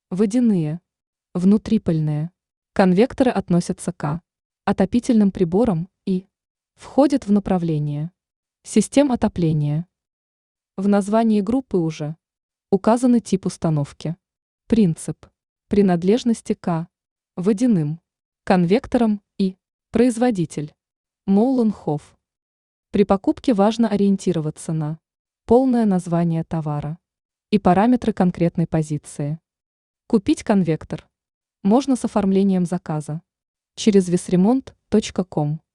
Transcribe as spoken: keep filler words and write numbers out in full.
Водяные. Внутрипольные. Конвекторы относятся к отопительным приборам и входят в направление систем отопления. В названии группы уже указаны тип установки. Принцип принадлежности к водяным конвекторам и производитель Мouленhoff. При покупке важно ориентироваться на полное название товара и параметры конкретной позиции. Купить конвектор можно с оформлением заказа через весремонт точка ком.